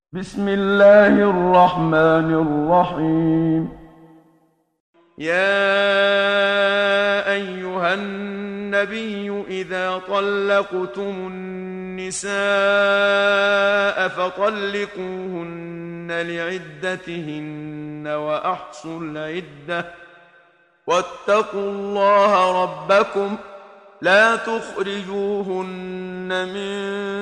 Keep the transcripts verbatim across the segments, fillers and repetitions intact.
بسم الله الرحمن الرحيم. يا أيها النبي إذا طلقتم النساء فطلقوهن لعدتهن وأحصوا العدة واتقوا الله ربكم لا تخرجوهن من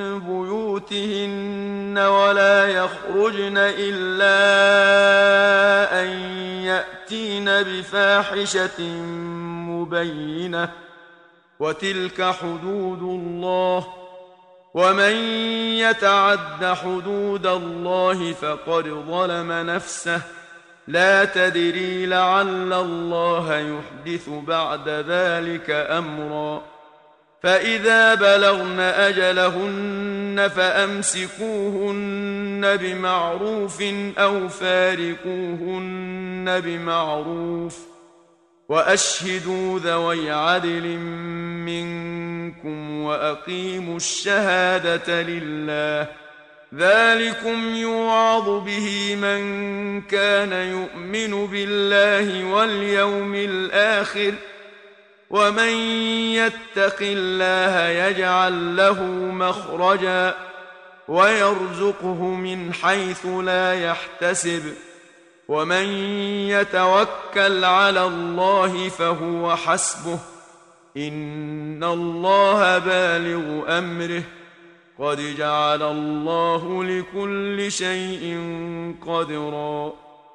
بيوتهن ولا يخرجن إلا أن يأتين بفاحشة مبينة وتلك حدود الله ومن يتعد حدود الله فقد ظلم نفسه لا تدري لعل الله يحدث بعد ذلك أمرا فإذا بلغن أجلهن فأمسكوهن بمعروف أو فارقوهن بمعروف وأشهدوا ذوي عدل منكم وأقيموا الشهادة لله ذلكم يوعظ به من كان يؤمن بالله واليوم الآخر ومن يتق الله يجعل له مخرجا ويرزقه من حيث لا يحتسب ومن يتوكل على الله فهو حسبه إن الله بالغ أمره قد جعل الله لكل شيء قدرا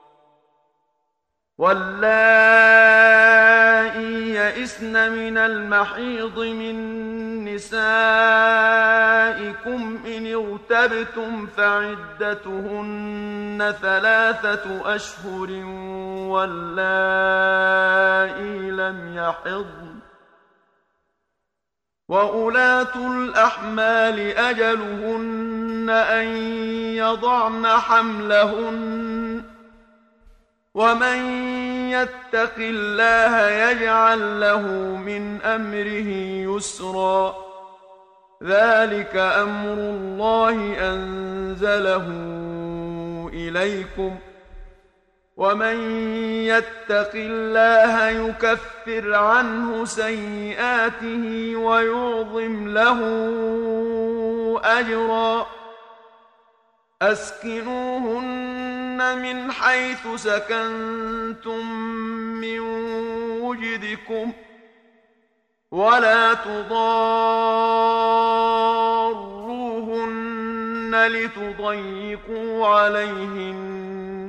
واللائي يئسن من المحيض من نسائكم إن ارتبتم فعدتهن ثلاثة أشهر واللائي لم يحضن وأولاة الأحمال أجلهن أن يضعن حملهن ومن يتق الله يجعل له من أمره يسرا ذلك أمر الله أنزله إليكم ومن يتق الله يكفر عنه سيئاته ويعظم له أجرا أسكنوهن من حيث سكنتم من وجدكم ولا تضاروهن لتضيقوا عليهن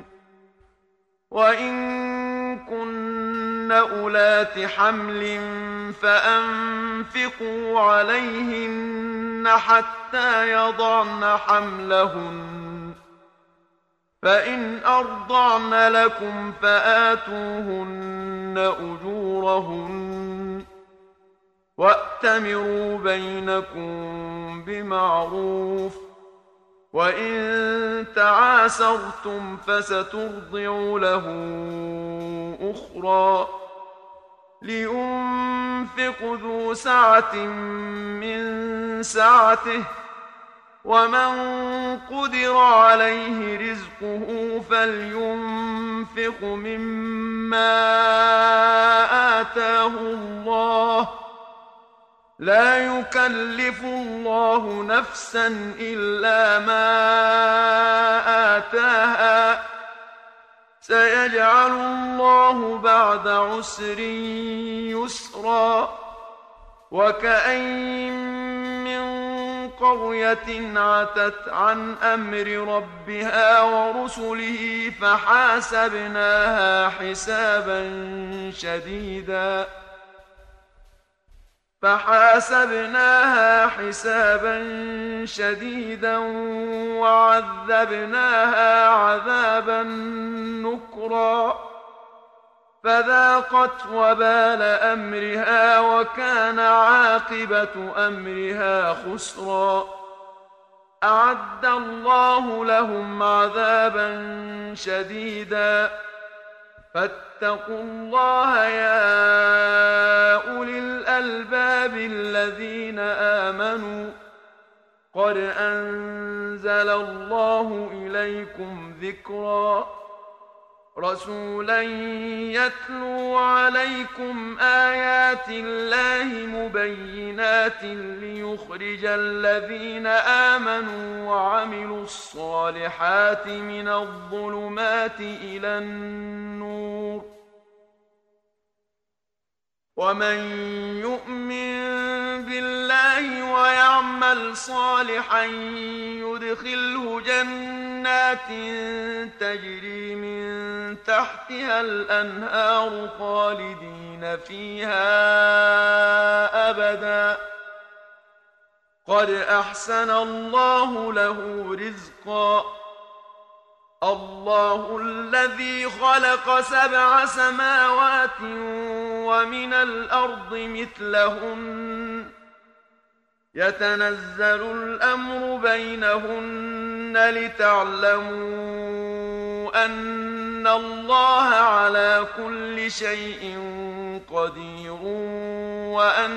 وإن كن أولات حمل فأنفقوا عليهن حتى يضعن حملهن فإن أرضعن لكم فآتوهن أجورهن وأتمروا بينكم بمعروف وإن تعاسرتم فسترضع له أخرى لينفق ذو سعة من سعته ومن قدر عليه رزقه فلينفق مما آتاه الله لا يكلف الله نفسا إلا ما آتاها سيجعل الله بعد عسر يسرا وكأين من قرية عتت عن أمر ربها ورسله فحاسبناها حسابا شديدا فحاسبناها حسابا شديدا وعذبناها عذابا نكرا فذاقت وبال أمرها وكان عاقبة أمرها خسرا أعد الله لهم عذابا شديدا فاتقوا الله يا أولي الألباب الذين آمنوا قد أنزل الله إليكم ذكرا رسولا يتلو عليكم آيات الله مبينات ليخرج الذين آمنوا وعملوا الصالحات من الظلمات إلى النور ومن يؤمن بالله ويعمل صالحا يدخله جنات تجري من تحتها الأنهار خالدين فيها أبدا قد أحسن الله له رزقا الله الذي خلق سبع سماوات ومن الأرض مثلهن يتنزل الأمر بينهن لتعلموا أن الله على كل شيء قدير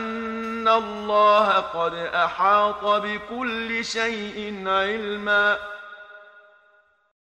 وأن الله قد أحاط بكل شيء علما